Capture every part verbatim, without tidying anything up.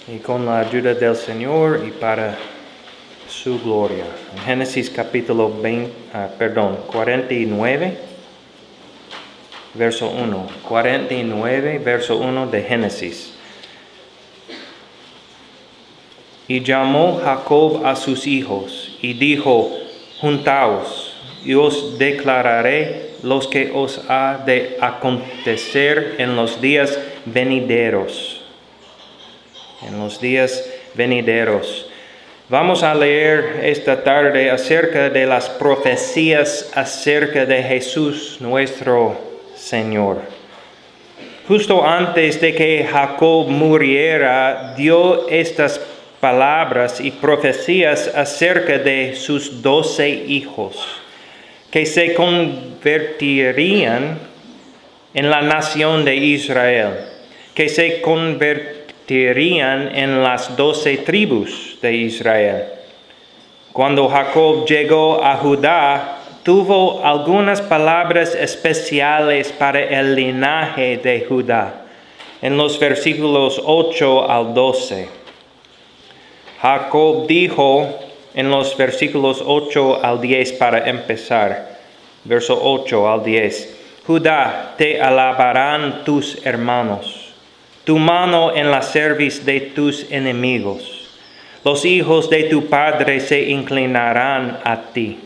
y con la ayuda del Señor y para su gloria. En Génesis capítulo veinte, uh, perdón, cuarenta y nueve, verso uno. cuarenta y nueve, verso uno de Génesis. Y llamó Jacob a sus hijos y dijo: Juntaos, y os declararé los que os ha de acontecer en los días venideros. En los días venideros. Vamos a leer esta tarde acerca de las profecías acerca de Jesús nuestro Señor. Justo antes de que Jacob muriera, dio estas palabras y profecías acerca de sus doce hijos, que se convertirían en la nación de Israel, que se convertirían en las doce tribus de Israel. Cuando Jacob llegó a Judá, tuvo algunas palabras especiales para el linaje de Judá, en los versículos ocho al doce. Jacob dijo en los versículos ocho al diez para empezar, verso ocho al diez: Judá, te alabarán tus hermanos, tu mano en la cerviz de tus enemigos. Los hijos de tu padre se inclinarán a ti.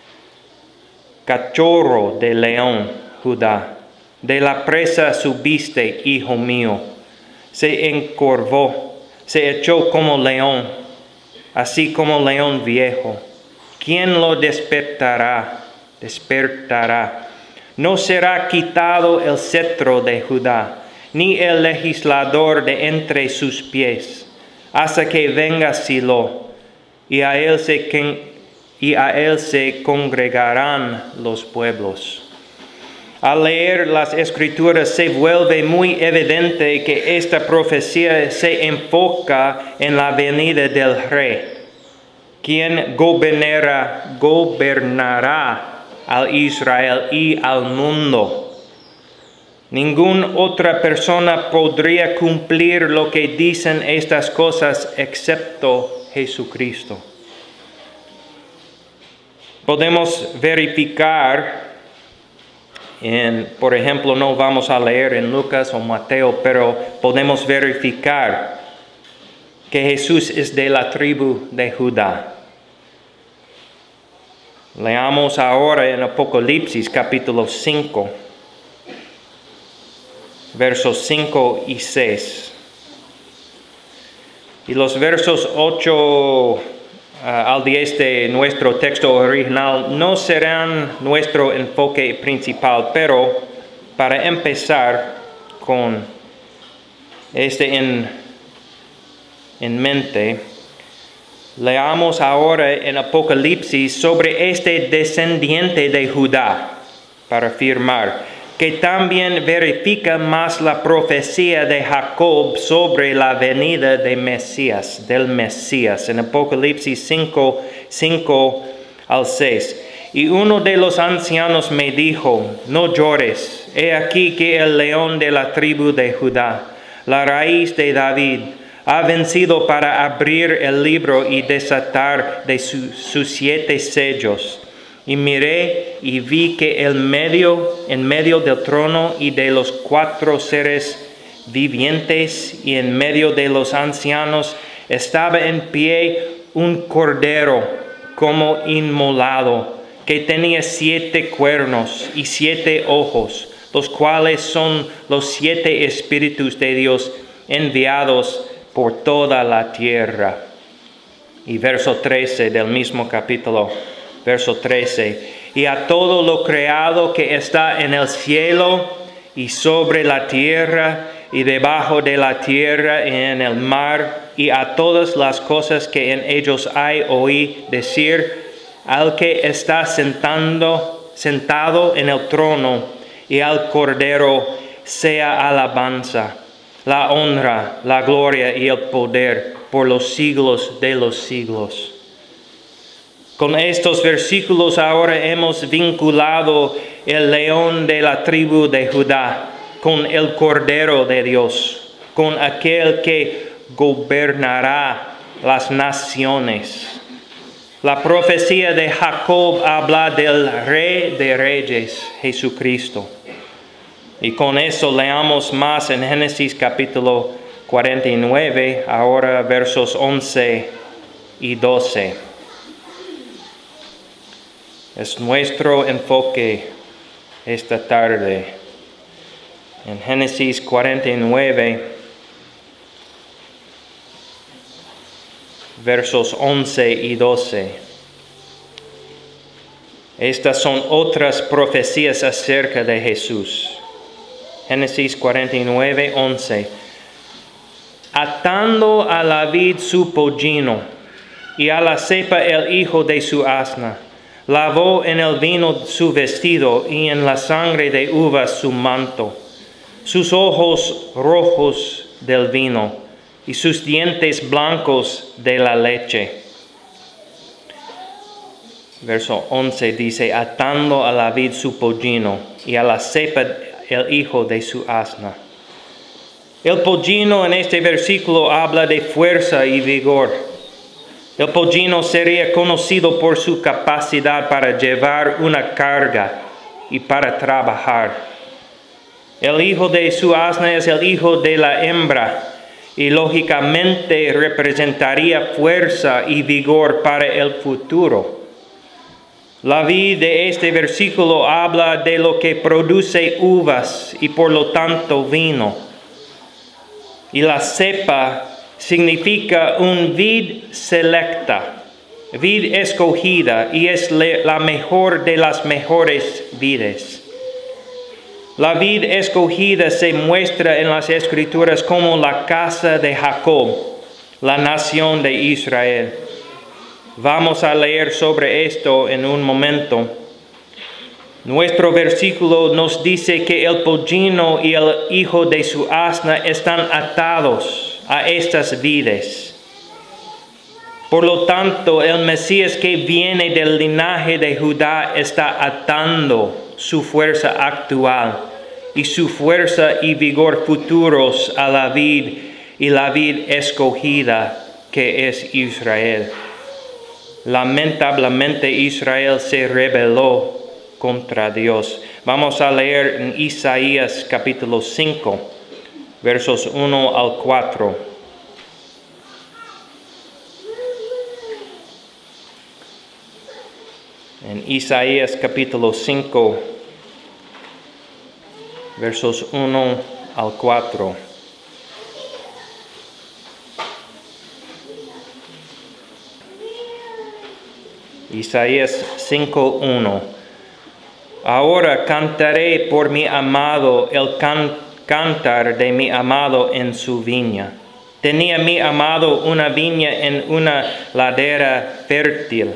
Cachorro de león, Judá, de la presa subiste, hijo mío. Se encorvó, se echó como león, así como león viejo. ¿Quién lo despertará? Despertará. No será quitado el cetro de Judá, ni el legislador de entre sus pies, hasta que venga Silo, y a él se, y a él se congregarán los pueblos. Al leer las Escrituras se vuelve muy evidente que esta profecía se enfoca en la venida del Rey, quien gobernará, gobernará al Israel y al mundo. Ninguna otra persona podría cumplir lo que dicen estas cosas excepto Jesucristo. Podemos verificar En, por ejemplo, no vamos a leer en Lucas o Mateo, pero podemos verificar que Jesús es de la tribu de Judá. Leamos ahora en Apocalipsis capítulo cinco, versos cinco y seis. Y los versos ocho Uh, al diez de nuestro texto original no serán nuestro enfoque principal, pero para empezar con este en, en mente, leamos ahora en Apocalipsis sobre este descendiente de Judá, para afirmar que también verifica más la profecía de Jacob sobre la venida de Mesías, del Mesías, en Apocalipsis cinco, cinco al seis. Y uno de los ancianos me dijo: no llores, he aquí que el león de la tribu de Judá, la raíz de David, ha vencido para abrir el libro y desatar de su, sus siete sellos. Y miré y vi que el medio, en medio del trono y de los cuatro seres vivientes y en medio de los ancianos estaba en pie un cordero como inmolado, que tenía siete cuernos y siete ojos, los cuales son los siete espíritus de Dios enviados por toda la tierra. Y verso trece del mismo capítulo. Verso trece, y a todo lo creado que está en el cielo y sobre la tierra y debajo de la tierra y en el mar, y a todas las cosas que en ellos hay, oí decir al que está sentando, sentado en el trono y al Cordero sea alabanza, la honra, la gloria y el poder por los siglos de los siglos. Con estos versículos ahora hemos vinculado el león de la tribu de Judá con el Cordero de Dios, con aquel que gobernará las naciones. La profecía de Jacob habla del Rey de Reyes, Jesucristo. Y con eso leamos más en Génesis capítulo cuarenta y nueve, ahora versos once y doce. Es nuestro enfoque esta tarde. En Génesis cuarenta y nueve, versos once y doce. Estas son otras profecías acerca de Jesús. Génesis cuarenta y nueve, once. Atando a la vid su pollino y a la cepa el hijo de su asna, lavó en el vino su vestido y en la sangre de uvas su manto, sus ojos rojos del vino y sus dientes blancos de la leche. Verso once dice, atando a la vid su pollino y a la cepa el hijo de su asna. El pollino en este versículo habla de fuerza y vigor. El pollino sería conocido por su capacidad para llevar una carga y para trabajar. El hijo de su asna es el hijo de la hembra y lógicamente representaría fuerza y vigor para el futuro. La vid de este versículo habla de lo que produce uvas y por lo tanto vino. Y la cepa significa un vid selecta, vid escogida, y es la mejor de las mejores vides. La vid escogida se muestra en las Escrituras como la casa de Jacob, la nación de Israel. Vamos a leer sobre esto en un momento. Nuestro versículo nos dice que el pollino y el hijo de su asna están atados a estas vides. Por lo tanto, el Mesías que viene del linaje de Judá está atando su fuerza actual y su fuerza y vigor futuros a la vid y la vid escogida que es Israel. Lamentablemente Israel se rebeló contra Dios. Vamos a leer en Isaías capítulo cinco, versos uno al cuatro. En Isaías capítulo cinco, versos uno al cuatro. Isaías cinco uno. Ahora cantaré por mi amado el can- cantar de mi amado en su viña. Tenía mi amado una viña en una ladera fértil.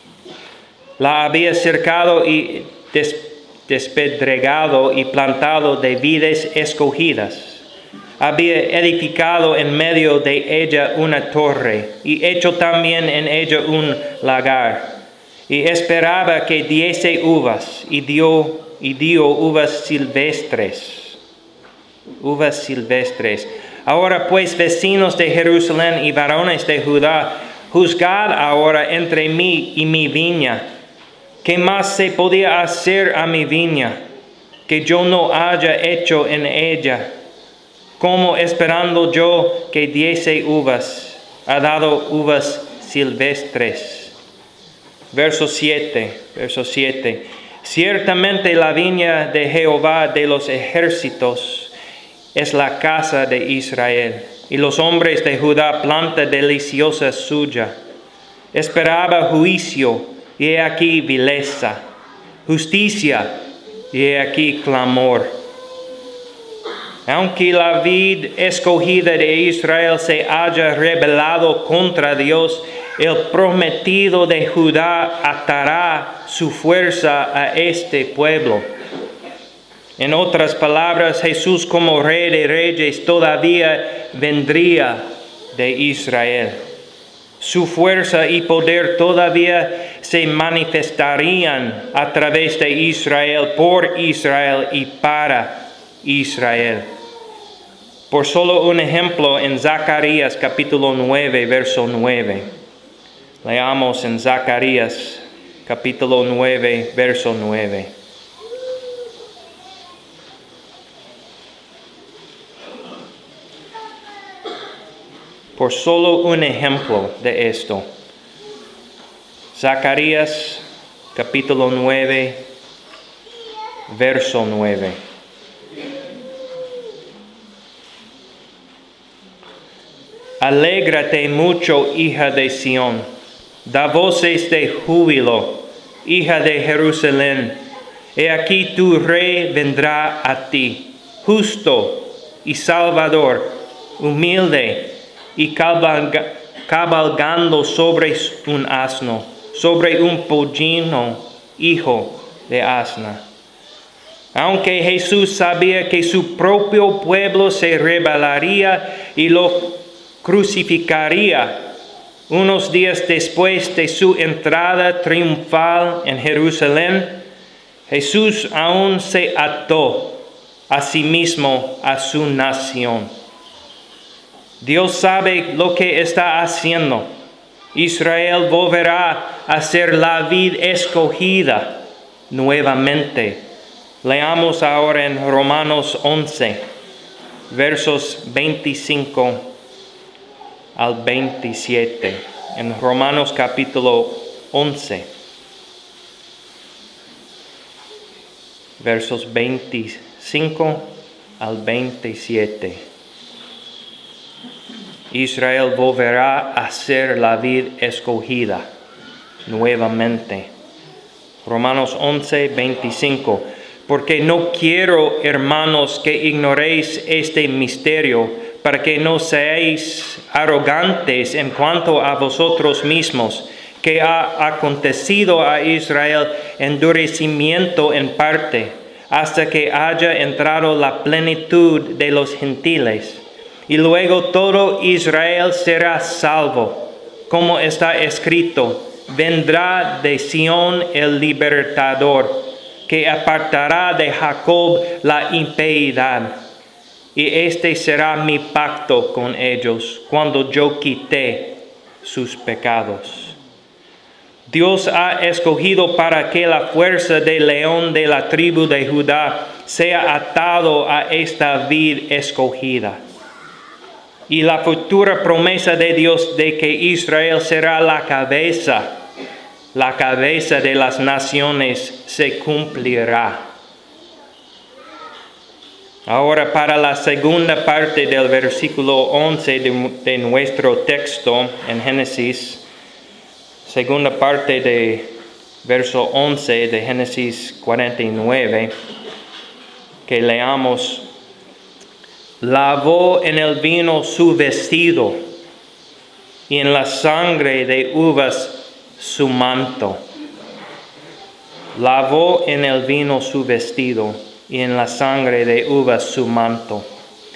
La había cercado y des- despedregado y plantado de vides escogidas. Había edificado en medio de ella una torre y hecho también en ella un lagar. Y esperaba que diese uvas, y dio, y dio uvas silvestres. Uvas silvestres. Ahora pues, vecinos de Jerusalén y varones de Judá, juzgad ahora entre mí y mi viña. ¿Qué más se podía hacer a mi viña que yo no haya hecho en ella? Como esperando yo que diese uvas, ha dado uvas silvestres. Verso siete, verso siete. Ciertamente la viña de Jehová de los ejércitos es la casa de Israel, y los hombres de Judá planta deliciosa suya. Esperaba juicio, y he aquí vileza, justicia, y he aquí clamor. Aunque la vid escogida de Israel se haya rebelado contra Dios, el prometido de Judá atará su fuerza a este pueblo. En otras palabras, Jesús como Rey de Reyes todavía vendría de Israel. Su fuerza y poder todavía se manifestarían a través de Israel, por Israel y para Israel. Por solo un ejemplo, en Zacarías capítulo nueve, verso nueve. Leamos en Zacarías capítulo nueve, verso nueve. Por solo un ejemplo de esto. Zacarías capítulo nueve, verso nueve. Alégrate mucho, hija de Sión, da voces de júbilo, hija de Jerusalén. He aquí tu rey vendrá a ti, justo y salvador, humilde y cabalga, cabalgando sobre un asno, sobre un pollino, hijo de asna. Aunque Jesús sabía que su propio pueblo se rebelaría y lo crucificaría unos días después de su entrada triunfal en Jerusalén, Jesús aún se ató a sí mismo a su nación. Dios sabe lo que está haciendo. Israel volverá a ser la vid escogida nuevamente. Leamos ahora en Romanos once, versos veinticinco al veintisiete. En Romanos capítulo once, versos veinticinco al veintisiete. Israel volverá a ser la vid escogida nuevamente. Romanos once, veinticinco. Porque no quiero, hermanos, que ignoréis este misterio, para que no seáis arrogantes en cuanto a vosotros mismos, que ha acontecido a Israel endurecimiento en parte, hasta que haya entrado la plenitud de los gentiles. Y luego todo Israel será salvo, como está escrito: vendrá de Sión el libertador, que apartará de Jacob la impiedad. Y este será mi pacto con ellos, cuando yo quite sus pecados. Dios ha escogido para que la fuerza del león de la tribu de Judá sea atado a esta vid escogida. Y la futura promesa de Dios de que Israel será la cabeza, la cabeza de las naciones, se cumplirá. Ahora, para la segunda parte del versículo once de, de nuestro texto en Génesis, segunda parte de verso once de Génesis cuarenta y nueve, que leamos: lavó en el vino su vestido, y en la sangre de uvas su manto. Lavó en el vino su vestido, y en la sangre de uvas su manto.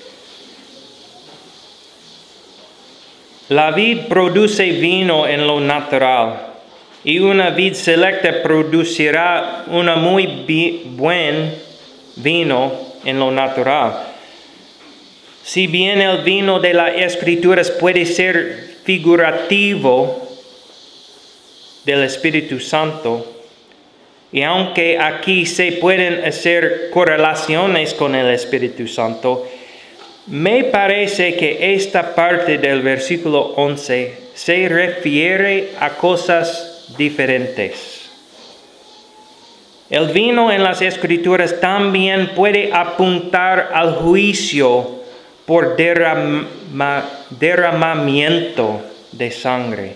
La vid produce vino en lo natural, y una vid selecta producirá un muy bi- buen vino en lo natural. Si bien el vino de las Escrituras puede ser figurativo del Espíritu Santo, y aunque aquí se pueden hacer correlaciones con el Espíritu Santo, me parece que esta parte del versículo once se refiere a cosas diferentes. El vino en las Escrituras también puede apuntar al juicio por derrama, derramamiento de sangre.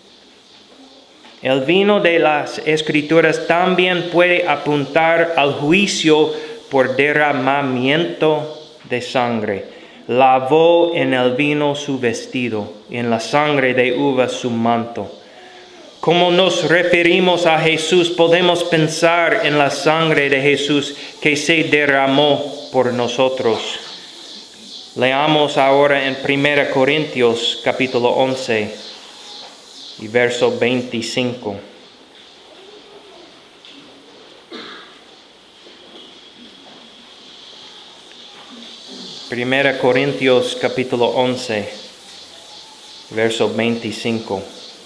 El vino de las Escrituras también puede apuntar al juicio por derramamiento de sangre. Lavó en el vino su vestido, y en la sangre de uvas su manto. Como nos referimos a Jesús, podemos pensar en la sangre de Jesús que se derramó por nosotros. Leamos ahora en primera Corintios capítulo once y verso veinticinco. Primera Corintios capítulo once, verso veinticinco.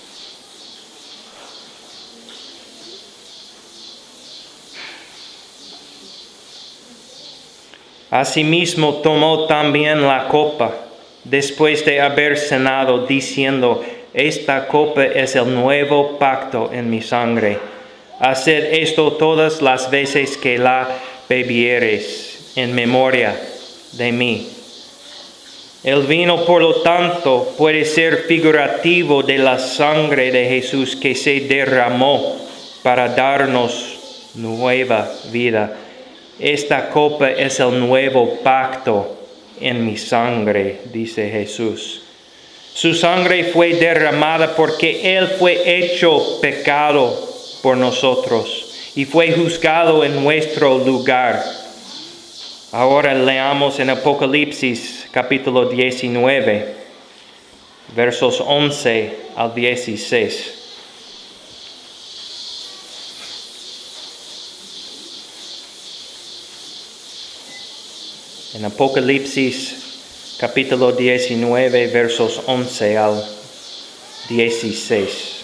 Asimismo tomó también la copa, después de haber cenado, diciendo: Esta copa es el nuevo pacto en mi sangre. Haced esto todas las veces que la bebiereis, en memoria de mí. El vino, por lo tanto, puede ser figurativo de la sangre de Jesús que se derramó para darnos nueva vida. Esta copa es el nuevo pacto en mi sangre, dice Jesús. Su sangre fue derramada porque Él fue hecho pecado por nosotros y fue juzgado en nuestro lugar. Ahora leamos en Apocalipsis capítulo diecinueve, versos once al dieciséis. En Apocalipsis capítulo diecinueve, versos once al dieciséis.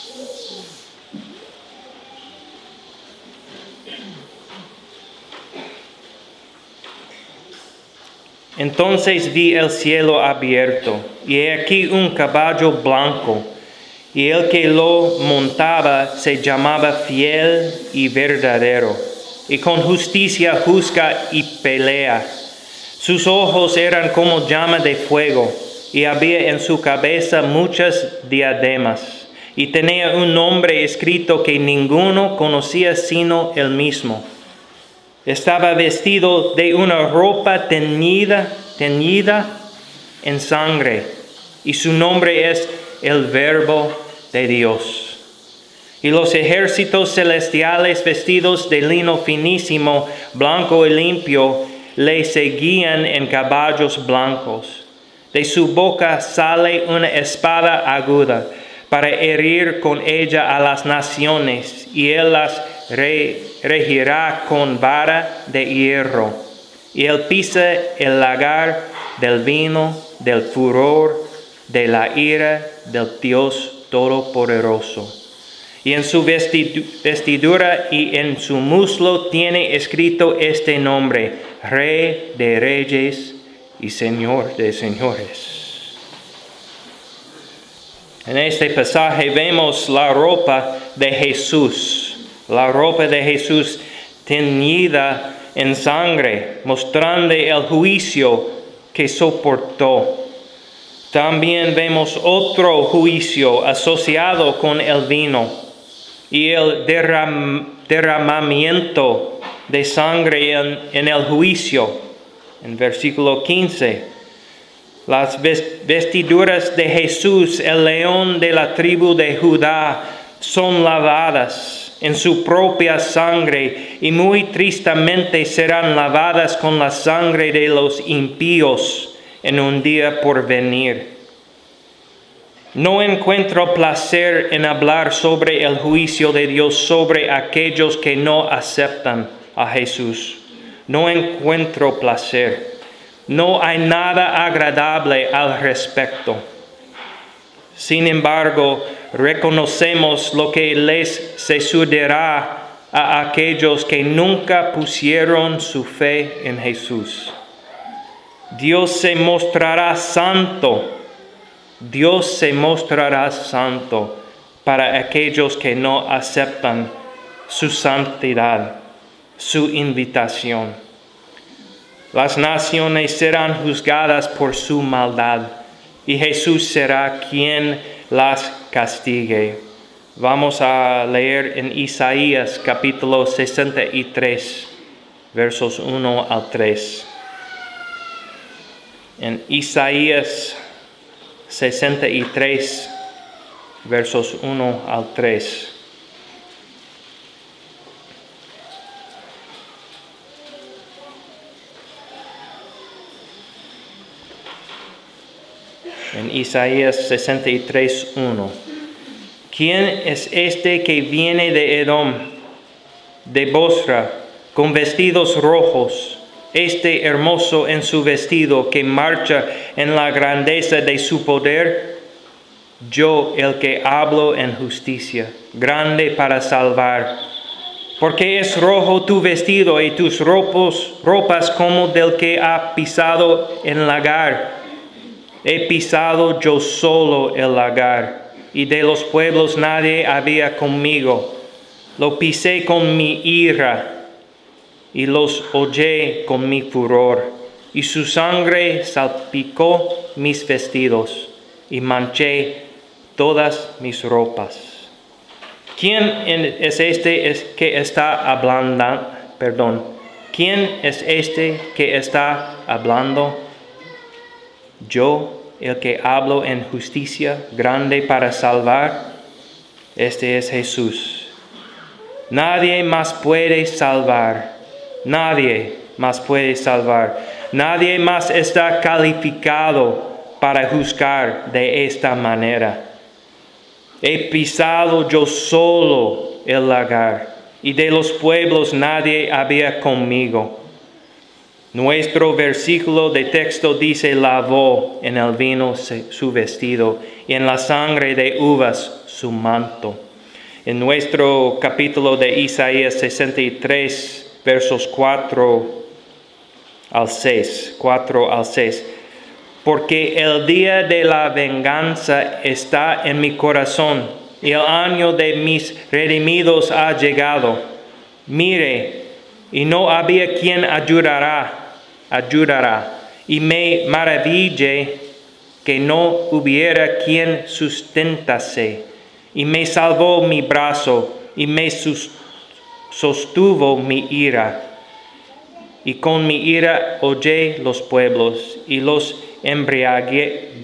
Entonces vi el cielo abierto, y he aquí un caballo blanco, y el que lo montaba se llamaba Fiel y Verdadero, y con justicia juzga y pelea. Sus ojos eran como llama de fuego, y había en su cabeza muchas diademas, y tenía un nombre escrito que ninguno conocía sino él mismo. Estaba vestido de una ropa teñida, teñida en sangre, y su nombre es el Verbo de Dios. Y los ejércitos celestiales, vestidos de lino finísimo, blanco y limpio, le seguían en caballos blancos. De su boca sale una espada aguda para herir con ella a las naciones, y él las re, regirá con vara de hierro. Y él pisa el lagar del vino, del furor, de la ira del Dios Todopoderoso. Y en su vestidura y en su muslo tiene escrito este nombre: Rey de Reyes y Señor de Señores. En este pasaje vemos la ropa de Jesús, la ropa de Jesús teñida en sangre, mostrando el juicio que soportó. También vemos otro juicio asociado con el vino y el derram, derramamiento de sangre en, en el juicio. En versículo quince, las vestiduras de Jesús, el león de la tribu de Judá, son lavadas en su propia sangre, y muy tristemente serán lavadas con la sangre de los impíos en un día por venir. No encuentro placer en hablar sobre el juicio de Dios sobre aquellos que no aceptan a Jesús. No encuentro placer. No hay nada agradable al respecto. Sin embargo, reconocemos lo que les sucederá a aquellos que nunca pusieron su fe en Jesús. Dios se mostrará santo. Dios se mostrará santo para aquellos que no aceptan su santidad, su invitación. Las naciones serán juzgadas por su maldad, y Jesús será quien las castigue. Vamos a leer en Isaías capítulo sesenta y tres, versos uno al tres. En Isaías sesenta y tres, versos uno al tres. En Isaías sesenta y tres, uno. ¿Quién es este que viene de Edom, de Bosra, con vestidos rojos, este hermoso en su vestido que marcha en la grandeza de su poder? Yo, el que hablo en justicia, grande para salvar. Porque es rojo tu vestido y tus ropos, ropas como del que ha pisado el lagar. He pisado yo solo el lagar, y de los pueblos nadie había conmigo. Lo pisé con mi ira, y los hollé con mi furor. Y su sangre salpicó mis vestidos, y manché todas mis ropas. ¿Quién es este que está hablando? Perdón. ¿Quién es este que está hablando? Yo, el que hablo en justicia, grande para salvar. Este es Jesús. Nadie más puede salvar. Nadie más puede salvar. Nadie más está calificado para juzgar de esta manera. He pisado yo solo el lagar, y de los pueblos nadie había conmigo. Nuestro versículo de texto dice: lavó en el vino su vestido, y en la sangre de uvas su manto. En nuestro capítulo de Isaías sesenta y tres, versos cuatro al seis, cuatro al seis. Porque el día de la venganza está en mi corazón, y el año de mis redimidos ha llegado. Mire, y no había quien ayudará, ayudará, y me maravillé que no hubiera quien sustentase, y me salvó mi brazo, y me sostuvo mi ira. Y con mi ira hollé los pueblos, y los embriagué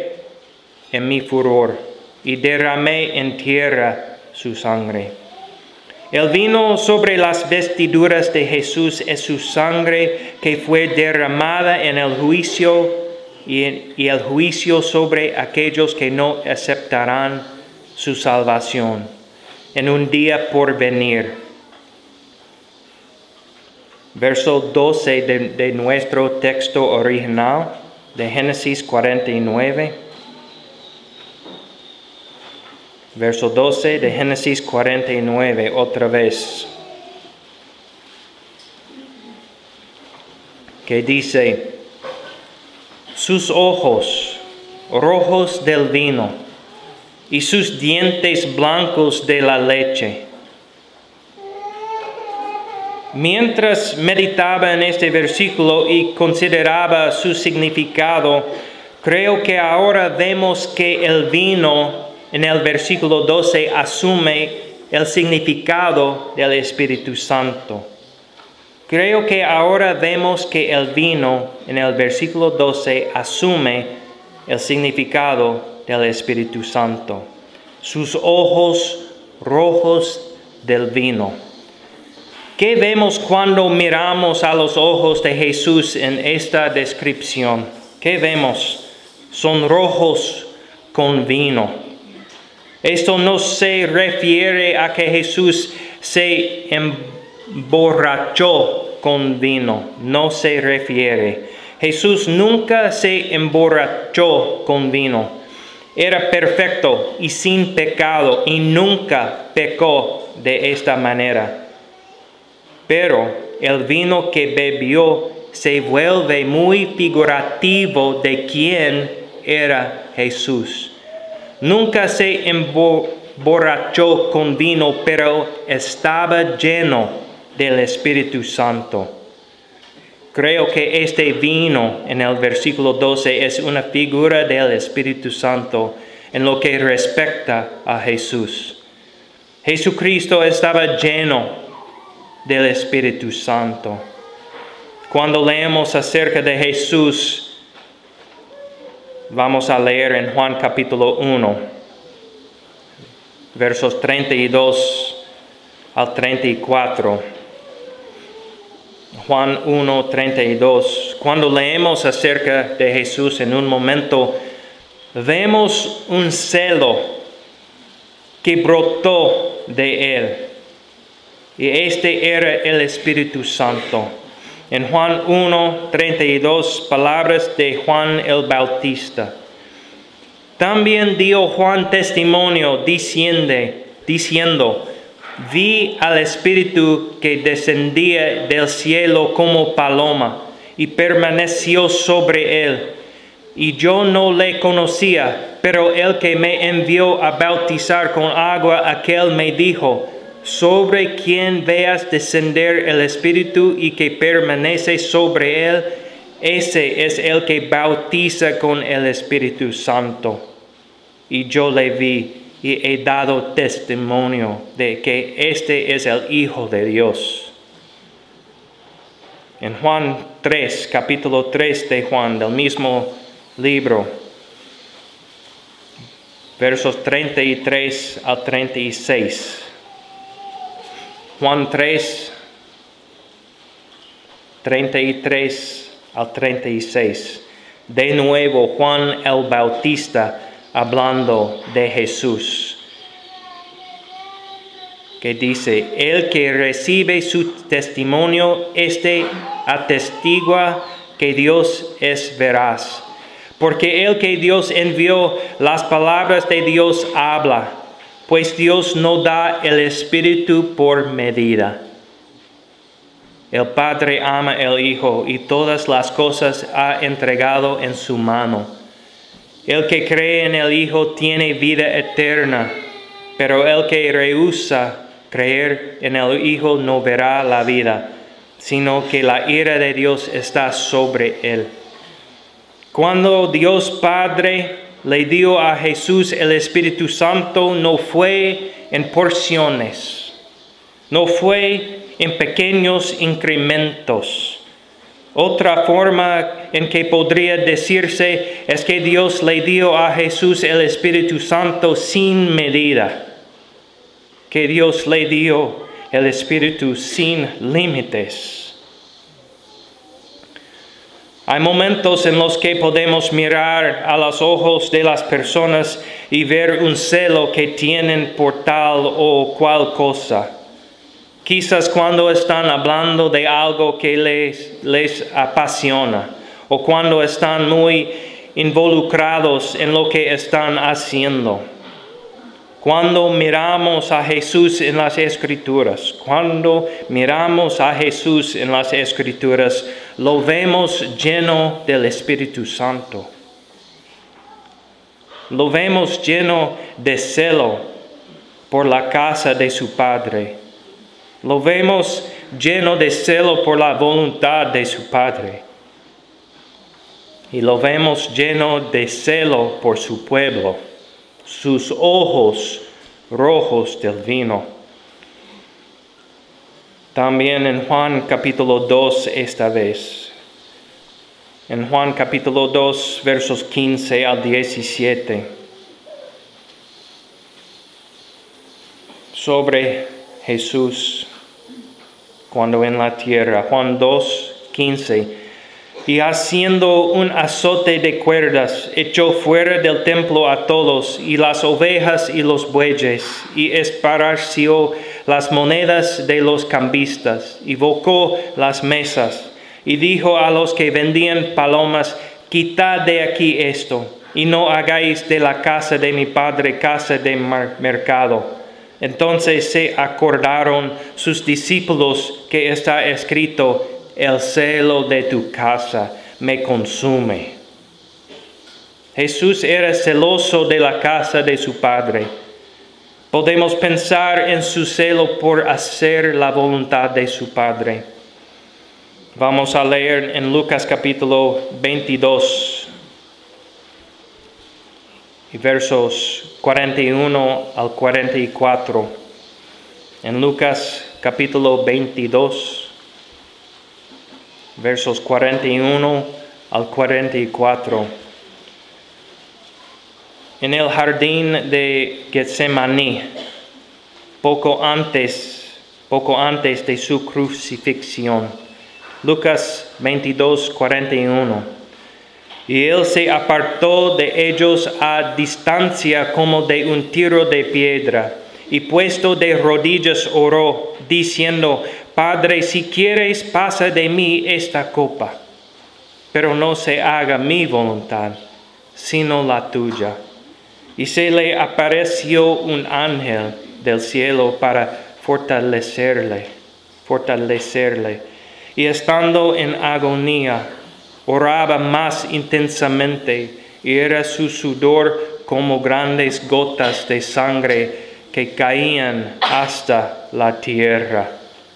en mi furor, y derramé en tierra su sangre. El vino sobre las vestiduras de Jesús es su sangre que fue derramada en el juicio y, en, y el juicio sobre aquellos que no aceptarán su salvación en un día por venir. Verso doce de, de nuestro texto original de Génesis cuarenta y nueve. Verso doce de Génesis cuarenta y nueve, otra vez. Que dice: sus ojos rojos del vino y sus dientes blancos de la leche. Mientras meditaba en este versículo y consideraba su significado, creo que ahora vemos que el vino en el versículo doce asume el significado del Espíritu Santo. Creo que ahora vemos que el vino en el versículo doce asume el significado del Espíritu Santo. Sus ojos rojos del vino. ¿Qué vemos cuando miramos a los ojos de Jesús en esta descripción? ¿Qué vemos? Son rojos con vino. Esto no se refiere a que Jesús se emborrachó con vino. No se refiere. Jesús nunca se emborrachó con vino. Era perfecto y sin pecado y nunca pecó de esta manera. Pero el vino que bebió se vuelve muy figurativo de quién era Jesús. Nunca se emborrachó con vino, pero estaba lleno del Espíritu Santo. Creo que este vino en el versículo doce es una figura del Espíritu Santo en lo que respecta a Jesús. Jesucristo estaba lleno del Espíritu Santo. Cuando leemos acerca de Jesús, vamos a leer en Juan capítulo uno, versos treinta y dos al treinta y cuatro. Juan uno, treinta y dos. Cuando leemos acerca de Jesús en un momento, vemos un celo que brotó de él. Y este era el Espíritu Santo. En Juan uno, treinta y dos, palabras de Juan el Bautista. También dio Juan testimonio diciendo, diciendo, vi al Espíritu que descendía del cielo como paloma y permaneció sobre él. Y yo no le conocía, pero el que me envió a bautizar con agua, aquel me dijo, sobre quien veas descender el Espíritu y que permanece sobre él, ese es el que bautiza con el Espíritu Santo. Y yo le vi y he dado testimonio de que este es el Hijo de Dios. En Juan tres, capítulo tres de Juan, del mismo libro, versos treinta y tres al treinta y seis. Juan tres, treinta y tres al treinta y seis. De nuevo Juan el Bautista hablando de Jesús, que dice, el que recibe su testimonio, este atestigua que Dios es veraz. Porque el que Dios envió, las palabras de Dios habla, pues Dios no da el Espíritu por medida. El Padre ama al Hijo y todas las cosas ha entregado en su mano. El que cree en el Hijo tiene vida eterna, pero el que rehúsa creer en el Hijo no verá la vida, sino que la ira de Dios está sobre él. Cuando Dios Padre le dio a Jesús el Espíritu Santo, no fue en porciones, no fue en pequeños incrementos. Otra forma en que podría decirse es que Dios le dio a Jesús el Espíritu Santo sin medida, que Dios le dio el Espíritu sin límites. Hay momentos en los que podemos mirar a los ojos de las personas y ver un celo que tienen por tal o cual cosa. Quizás cuando están hablando de algo que les, les apasiona o cuando están muy involucrados en lo que están haciendo. Cuando miramos a Jesús en las Escrituras, cuando miramos a Jesús en las Escrituras, lo vemos lleno del Espíritu Santo. Lo vemos lleno de celo por la casa de su Padre. Lo vemos lleno de celo por la voluntad de su Padre. Y lo vemos lleno de celo por su pueblo, sus ojos rojos del vino. También en Juan capítulo dos esta vez. En Juan capítulo dos, versos quince al diecisiete. Sobre Jesús cuando en la tierra. Juan dos, quince. Y haciendo un azote de cuerdas, echó fuera del templo a todos, y las ovejas y los bueyes, y esparció las monedas de los cambistas, y volcó las mesas, y dijo a los que vendían palomas, quitad de aquí esto, y no hagáis de la casa de mi padre casa de mercado. Entonces se acordaron sus discípulos que está escrito, el celo de tu casa me consume. Jesús era celoso de la casa de su Padre. Podemos pensar en su celo por hacer la voluntad de su Padre. Vamos a leer en Lucas capítulo veintidós, y versos cuarenta y uno al cuarenta y cuatro. En Lucas capítulo veintidós, versos cuarenta y uno al cuarenta y cuatro. En el jardín de Getsemaní, poco antes, poco antes de su crucifixión. Lucas veintidós, cuarenta y uno. Y él se apartó de ellos a distancia como de un tiro de piedra, y puesto de rodillas oró, diciendo, Padre, si quieres, pasa de mí esta copa, pero no se haga mi voluntad, sino la tuya. Y se le apareció un ángel del cielo para fortalecerle, fortalecerle. Y estando en agonía, oraba más intensamente, y era su sudor como grandes gotas de sangre que caían hasta la tierra.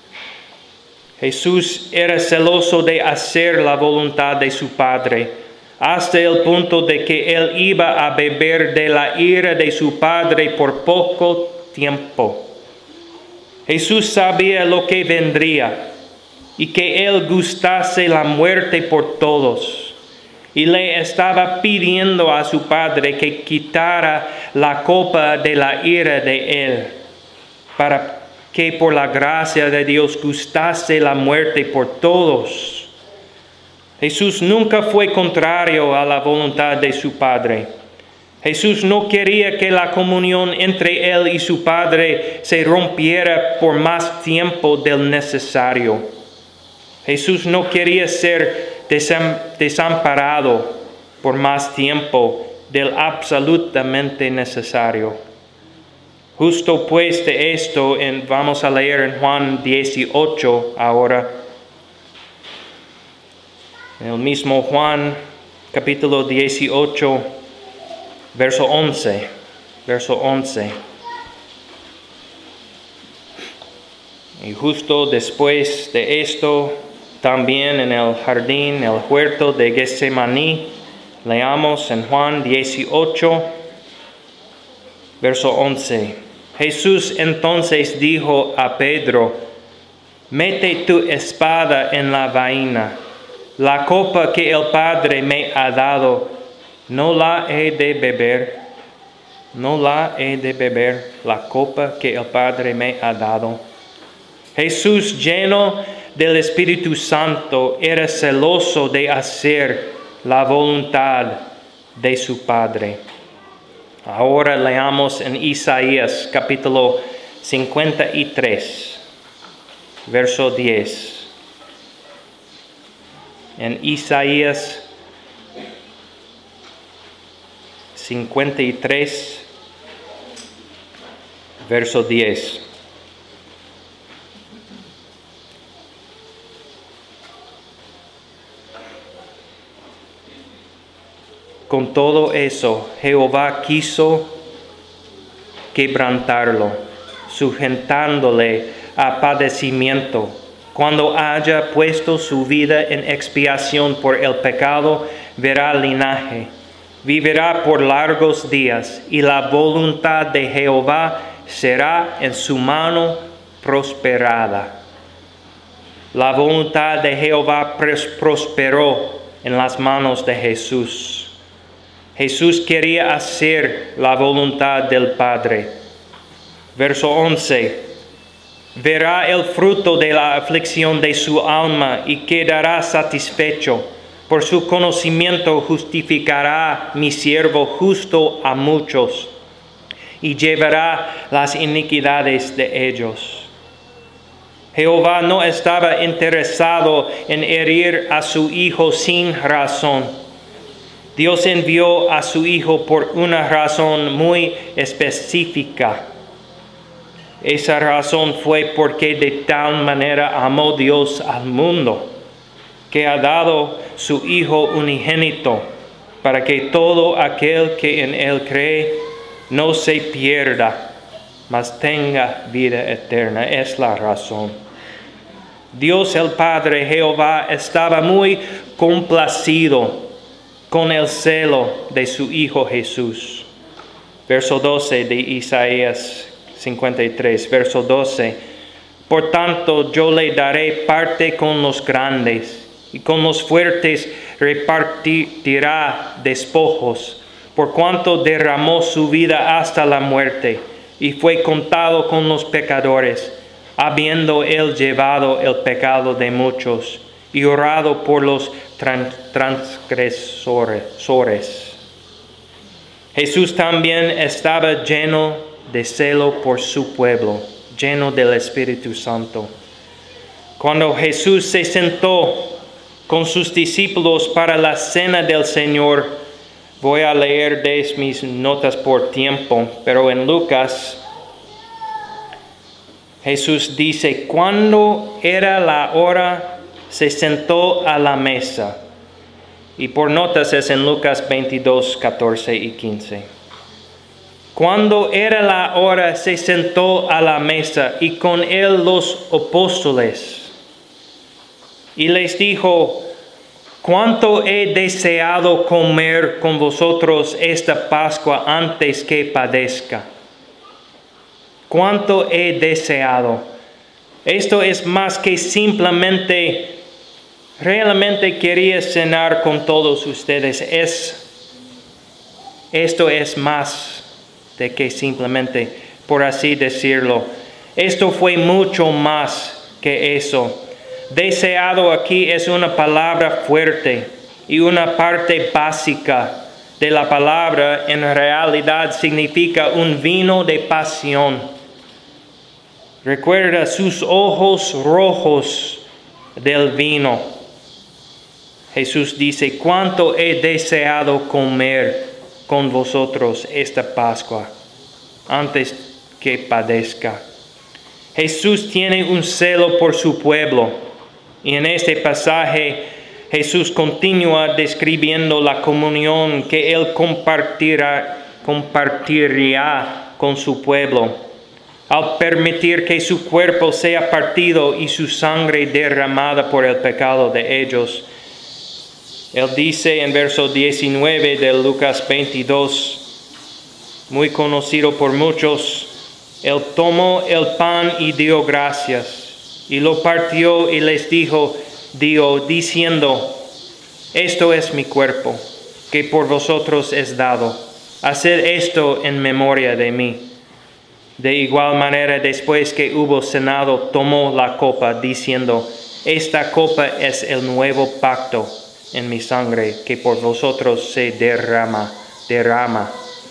Jesús era celoso de hacer la voluntad de su Padre, hasta el punto de que él iba a beber de la ira de su Padre por poco tiempo. Jesús sabía lo que vendría y que él gustase la muerte por todos. Y le estaba pidiendo a su Padre que quitara la copa de la ira de él, para que por la gracia de Dios gustase la muerte por todos. Jesús nunca fue contrario a la voluntad de su Padre. Jesús no quería que la comunión entre él y su Padre se rompiera por más tiempo del necesario. Jesús no quería ser desamparado por más tiempo del absolutamente necesario. Justo pues de esto en, vamos a leer en Juan dieciocho ahora. En el mismo Juan, capítulo dieciocho, verso once. Verso once. Y justo después de esto, también en el jardín, el huerto de Getsemaní, leamos en Juan dieciocho, verso once. Jesús entonces dijo a Pedro: mete tu espada en la vaina. La copa que el Padre me ha dado, ¿no la he de beber? ¿No la he de beber la copa que el Padre me ha dado? Jesús, lleno del Espíritu Santo, era celoso de hacer la voluntad de su Padre. Ahora leamos en Isaías capítulo cincuenta y tres, verso diez. En Isaías cincuenta y tres, verso diez. Con todo eso, Jehová quiso quebrantarlo, sujetándole a padecimiento. Cuando haya puesto su vida en expiación por el pecado, verá linaje, vivirá por largos días, y la voluntad de Jehová será en su mano prosperada. La voluntad de Jehová prosperó en las manos de Jesús. Jesús quería hacer la voluntad del Padre. Verso once. Verá el fruto de la aflicción de su alma y quedará satisfecho. Por su conocimiento justificará mi siervo justo a muchos y llevará las iniquidades de ellos. Jehová no estaba interesado en herir a su hijo sin razón. Dios envió a su Hijo por una razón muy específica. Esa razón fue porque de tal manera amó Dios al mundo, que ha dado su Hijo unigénito, para que todo aquel que en Él cree no se pierda, mas tenga vida eterna. Es la razón. Dios el Padre, Jehová, estaba muy complacido con el celo de su Hijo Jesús. Verso doce de Isaías cincuenta y tres, verso doce. Por tanto, yo le daré parte con los grandes, y con los fuertes repartirá despojos, por cuanto derramó su vida hasta la muerte, y fue contado con los pecadores, habiendo él llevado el pecado de muchos, y orado por los transgresores. Jesús también estaba lleno de celo por su pueblo, lleno del Espíritu Santo. Cuando Jesús se sentó con sus discípulos para la cena del Señor, voy a leer de mis notas por tiempo, pero en Lucas, Jesús dice, cuando era la hora, se sentó a la mesa. Y por notas es en Lucas veintidós, catorce y quince. Cuando era la hora, se sentó a la mesa y con él los apóstoles. Y les dijo, cuánto he deseado comer con vosotros esta Pascua antes que padezca. Cuánto he deseado. Esto es más que simplemente... Realmente quería cenar con todos ustedes. Es, esto es más de que simplemente, por así decirlo. Esto fue mucho más que eso. Deseado aquí es una palabra fuerte y una parte básica de la palabra en realidad significa un vino de pasión. Recuerda sus ojos rojos del vino. Jesús dice, cuánto he deseado comer con vosotros esta Pascua antes que padezca. Jesús tiene un celo por su pueblo y en este pasaje Jesús continúa describiendo la comunión que Él compartirá, compartiría con su pueblo al permitir que su cuerpo sea partido y su sangre derramada por el pecado de ellos. Él dice en verso diecinueve de Lucas veintidós, muy conocido por muchos, Él tomó el pan y dio gracias, y lo partió y les dijo, dio, diciendo, esto es mi cuerpo, que por vosotros es dado. Haced esto en memoria de mí. De igual manera, después que hubo cenado, tomó la copa, diciendo, esta copa es el nuevo pacto en mi sangre, que por vosotros se derrama, derrama.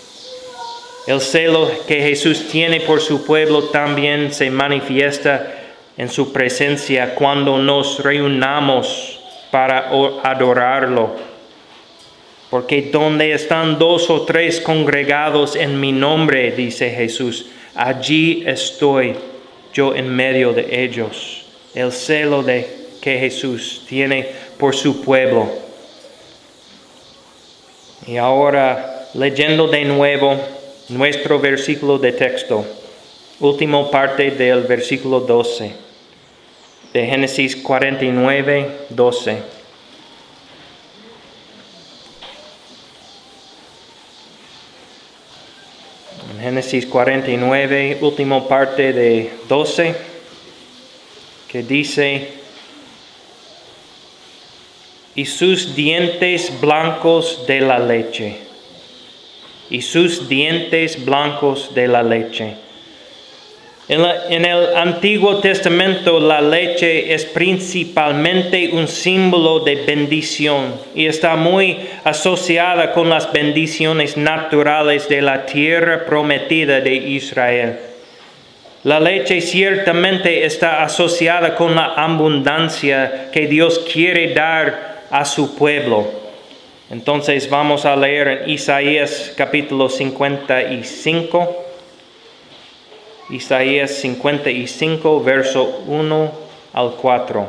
El celo que Jesús tiene por su pueblo también se manifiesta en su presencia cuando nos reunamos para adorarlo. Porque donde están dos o tres congregados en mi nombre, dice Jesús, allí estoy yo en medio de ellos. El celo de que Jesús tiene por su pueblo. Y ahora, leyendo de nuevo nuestro versículo de texto, última parte del versículo doce, de Génesis cuarenta y nueve, doce. En Génesis cuarenta y nueve, última parte de doce, que dice, y sus dientes blancos de la leche, y sus dientes blancos de la leche. En, la, en el Antiguo Testamento la leche es principalmente un símbolo de bendición y está muy asociada con las bendiciones naturales de la tierra prometida de Israel. La leche ciertamente está asociada con la abundancia que Dios quiere dar a su pueblo. Entonces vamos a leer en Isaías capítulo cincuenta y cinco. Isaías cincuenta y cinco, verso uno al cuatro.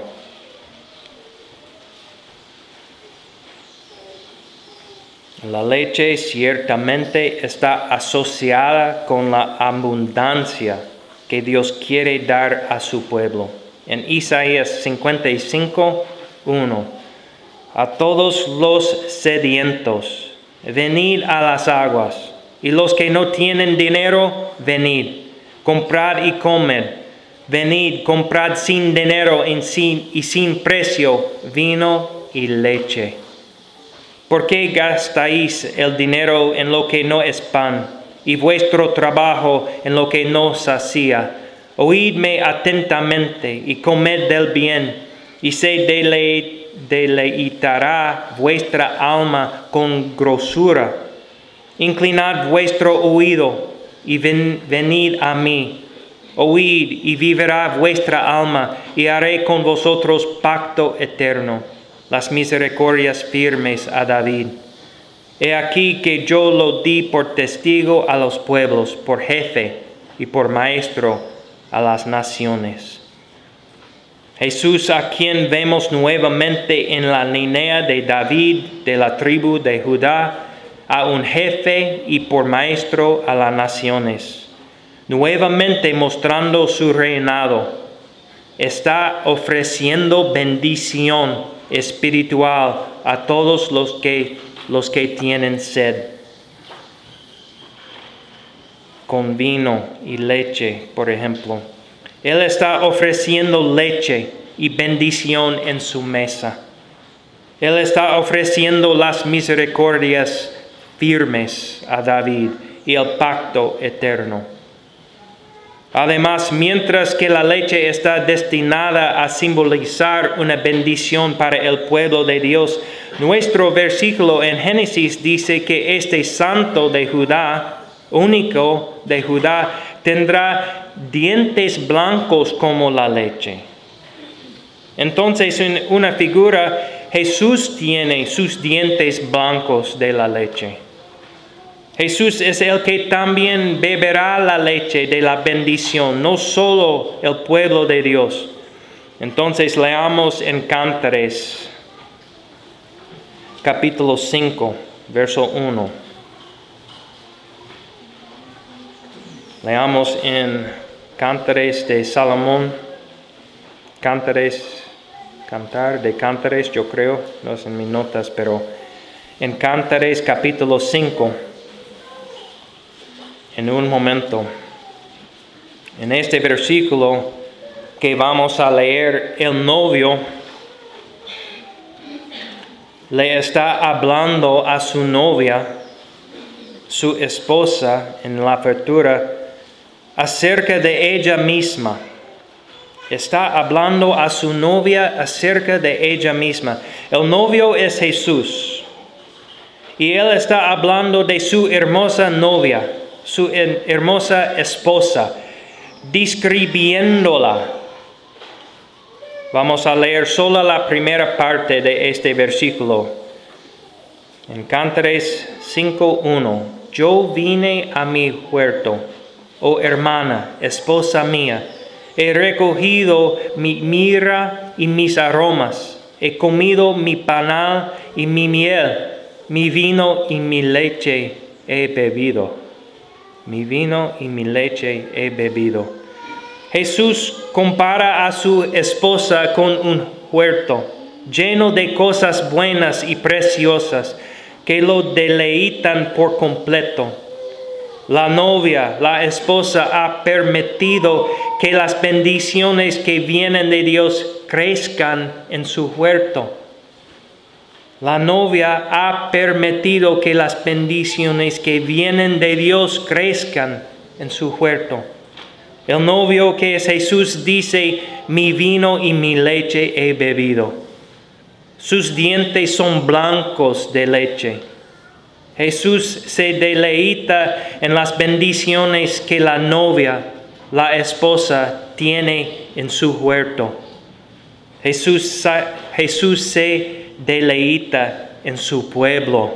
La leche ciertamente está asociada con la abundancia que Dios quiere dar a su pueblo. En Isaías cincuenta y cinco, uno. A todos los sedientos, venid a las aguas, y los que no tienen dinero, venid, comprad y comed. Venid, comprad sin dinero y sin, y sin precio vino y leche. ¿Por qué gastáis el dinero en lo que no es pan, y vuestro trabajo en lo que no sacía? Oídme atentamente y comed del bien, y se deleite deleitará vuestra alma con grosura. Inclinad vuestro oído y ven, venid a mí, oíd y vivirá vuestra alma, y haré con vosotros pacto eterno, las misericordias firmes a David. He aquí que yo lo di por testigo a los pueblos, por jefe y por maestro a las naciones. Jesús, a quien vemos nuevamente en la línea de David, de la tribu de Judá, a un jefe y por maestro a las naciones, nuevamente mostrando su reinado, está ofreciendo bendición espiritual a todos los que, los que tienen sed, con vino y leche, por ejemplo. Él está ofreciendo leche y bendición en su mesa. Él está ofreciendo las misericordias firmes a David y el pacto eterno. Además, mientras que la leche está destinada a simbolizar una bendición para el pueblo de Dios, nuestro versículo en Génesis dice que este santo de Judá, único de Judá, tendrá dientes blancos como la leche. Entonces, en una figura, Jesús tiene sus dientes blancos de la leche. Jesús es el que también beberá la leche de la bendición, no solo el pueblo de Dios. Entonces leamos en Cantares, capítulo cinco, verso uno. Leamos en Cantares de Salomón, Cantares, Cantar de Cantares, yo creo, no es en mis notas, pero en Cantares capítulo cinco. En un momento, en este versículo que vamos a leer, el novio le está hablando a su novia, su esposa, en la apertura, acerca de ella misma. Está hablando a su novia acerca de ella misma. El novio es Jesús, y él está hablando de su hermosa novia, su hermosa esposa, describiéndola. Vamos a leer solo la primera parte de este versículo. En Cantares cinco uno. Yo vine a mi huerto, oh hermana, esposa mía. He recogido mi mirra y mis aromas. He comido mi panal y mi miel. Mi vino y mi leche he bebido. Mi vino y mi leche he bebido. Jesús compara a su esposa con un huerto lleno de cosas buenas y preciosas que lo deleitan por completo. La novia, la esposa, ha permitido que las bendiciones que vienen de Dios crezcan en su huerto. La novia ha permitido que las bendiciones que vienen de Dios crezcan en su huerto. El novio, que es Jesús, dice, mi vino y mi leche he bebido. Sus dientes son blancos de leche. Jesús se deleita en las bendiciones que la novia, la esposa, tiene en su huerto. Jesús, Jesús se deleita en su pueblo.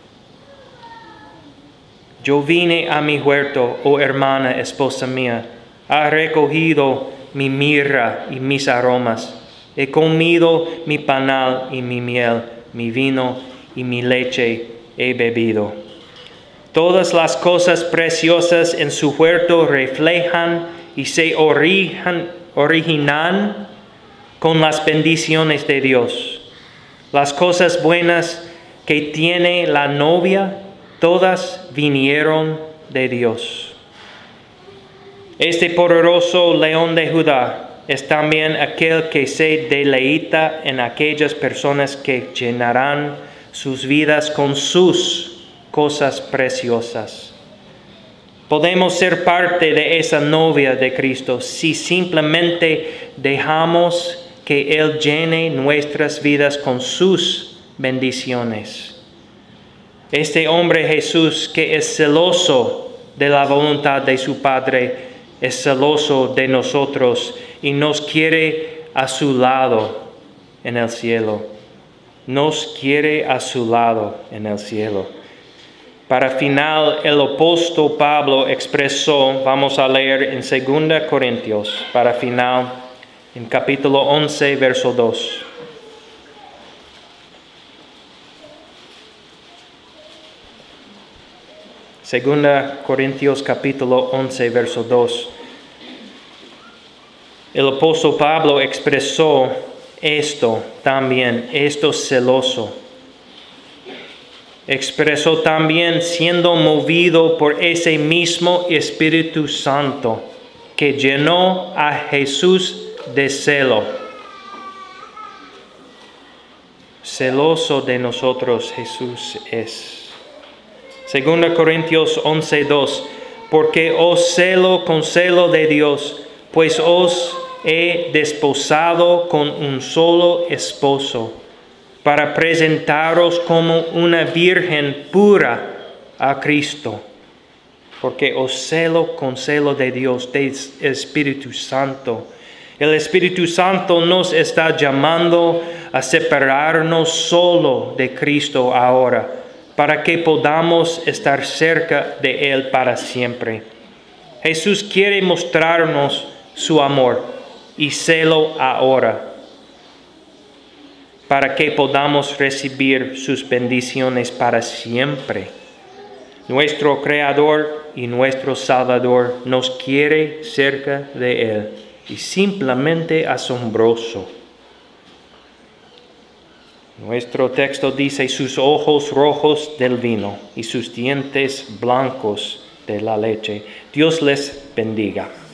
Yo vine a mi huerto, oh hermana, esposa mía. Ha recogido mi mirra y mis aromas. He comido mi panal y mi miel, mi vino y mi leche he bebido. Todas las cosas preciosas en su huerto reflejan y se origen, originan con las bendiciones de Dios. Las cosas buenas que tiene la novia, todas vinieron de Dios. Este poderoso león de Judá es también aquel que se deleita en aquellas personas que llenarán sus vidas con sus cosas preciosas. Podemos ser parte de esa novia de Cristo si simplemente dejamos que Él llene nuestras vidas con sus bendiciones. Este hombre Jesús, que es celoso de la voluntad de su Padre, es celoso de nosotros y nos quiere a su lado en el cielo. Nos quiere a su lado en el cielo. Para final, el apóstol Pablo expresó, vamos a leer en segunda Corintios, para final, en capítulo once, verso dos. Segunda Corintios capítulo once, verso dos. El apóstol Pablo expresó esto también, esto celoso. Expresó también siendo movido por ese mismo Espíritu Santo que llenó a Jesús de celo. Celoso de nosotros Jesús es. Segunda Corintios once, dos. Porque os celo con celo de Dios, pues os he desposado con un solo esposo, para presentaros como una virgen pura a Cristo. Porque os celo con celo de Dios, del Espíritu Santo. El Espíritu Santo nos está llamando a separarnos solo de Cristo ahora, para que podamos estar cerca de Él para siempre. Jesús quiere mostrarnos su amor y celo ahora, para que podamos recibir sus bendiciones para siempre. Nuestro Creador y nuestro Salvador nos quiere cerca de Él, y simplemente asombroso. Nuestro texto dice, sus ojos rojos del vino y sus dientes blancos de la leche. Dios les bendiga.